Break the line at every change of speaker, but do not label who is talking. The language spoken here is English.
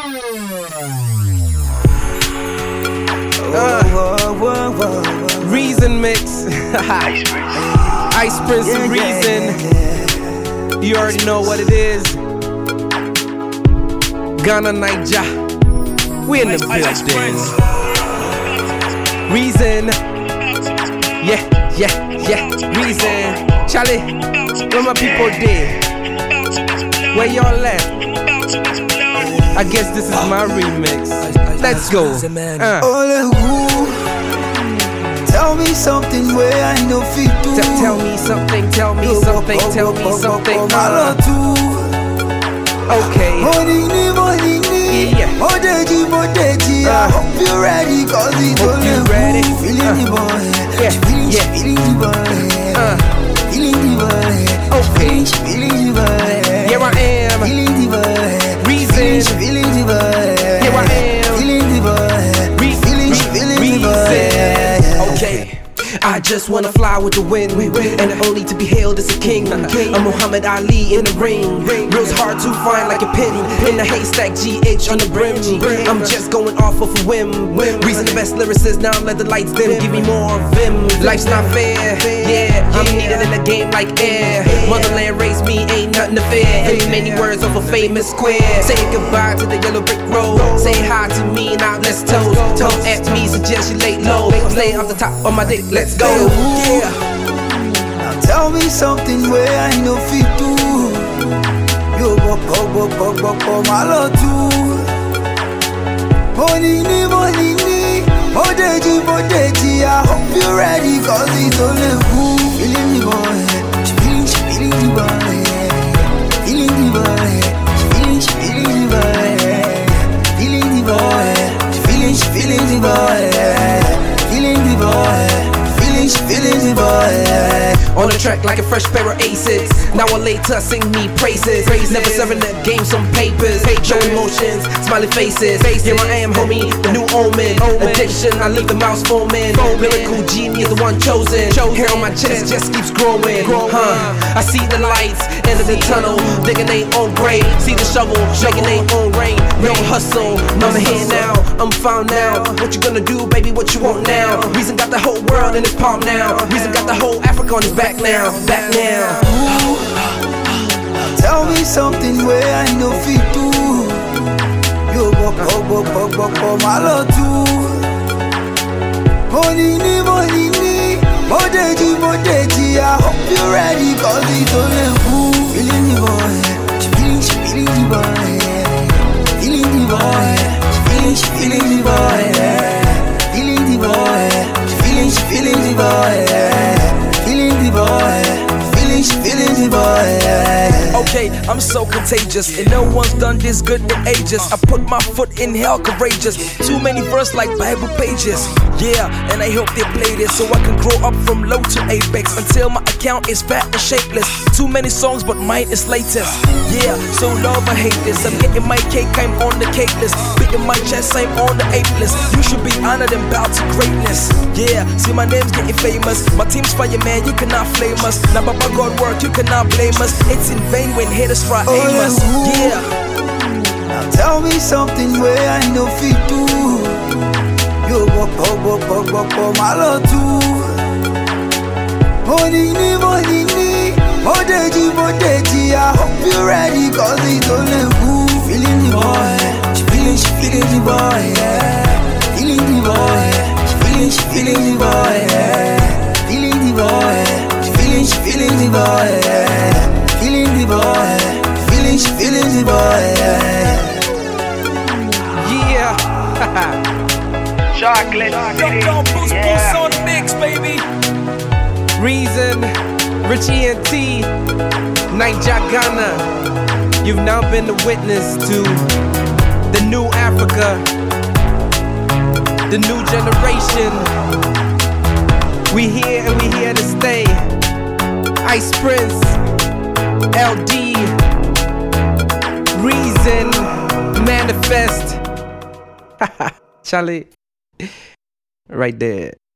Reason mix. Ice Prince and Reason. You already know what it is. Ghana, Niger. We in the building. Reason. Yeah. Reason. Charlie, where my people did? Where y'all at? I guess this is my remix. Let's go.
Tell me something where I know fit to.
Tell me something. Okay.
I hope you're ready, cause it's only ready. Feeling the boy. Feeling the boy. Feeling the boy.
Okay.
Feeling the boy.
Here I am.
Feeling the boy.
Reason.
Feeling the boy.
Here I am.
Feeling the boy. Feeling the boy.
Okay. I just wanna fly with the wind, and only to be hailed as a king. I'm Muhammad Ali in the ring. Real's hard to find like a pin in a haystack. GH on the brim. I'm just going off of a whim. Reason the best lyricist. Now let the lights dim. Give me more vim. Life's not fair. Yeah, I'm needed in the game like air. Motherland raised me, ain't nothing to fear. In many words of a famous square. Say goodbye to the yellow brick road. Say hi to me, now let's toast. Toast at me, suggest you lay low. Play off the top of my dick. Let's go.
Yeah. Now tell me something where I know fit to. Yo, my love too. Money, Modeji. I hope you're ready, cause it's only who. Feeling the boy. Feeling the boy. Feeling the boy. Feeling the boy. Feeling the boy. Feeling the boy. Feeling the boy. Feeling the boy.
On the track like a fresh pair of aces. Now or later sing me praises. Never serving the game some papers. Show emotions, smiley faces. Here I am, homie, the new omen. Addiction, I leave the mouse foaming. Miracle genius, the one chosen. Hair on my chest just keeps growing. I see the lights, end of the tunnel. Digging their own grave. See the shovel, making their own rain. No hustle, I'm here now, I'm found now. What you gonna do, baby, what you want now? Reason got the whole world in his palm now. Reason got the whole Africa on his back now.
Tell me something where I know fit to. Yo, my love too. Money, Modeji. I hope you're ready, cause it's only who. Feeling the boy. Feeling the boy. Feeling the boy. Feeling the boy. Feeling the boy. Feeling the boy. Feeling the boy. Feeling the boy.
Okay, I'm so contagious, and no one's done this good in ages. I put my foot in hell, courageous. Too many verses like Bible pages. Yeah, and I hope they play this so I can grow up from low to apex until my account is fat and shapeless. Too many songs, but mine is latest. Yeah, so love or hate this. I'm getting my cake, I'm on the cake list. Beating my chest, I'm on the ape list. You should be honored and bow to greatness. Yeah, see my name's getting famous. My team's fire, man, you cannot flame us. Now, Baba God work, you cannot blame us. It's in vain when haters try aim us. Yeah.
Now tell me something where I know fit to. Yo, my love too. Money, Modeji. I hope you're ready, cause it's only who. Feeling the boy. Feeling the boy. Feeling the boy. Feeling the boy. Feeling the boy. Feeling the boy. Feeling the boy. Feeling the boy.
Yeah.
Chocolate City.
Boost on the mix, baby.
Reason, Richie and T, Niger, Ghana. You've now been the witness to the new Africa, the new generation. We here and we here to stay. Ice Prince, LD, Reason, Manifest. Charlie, right there.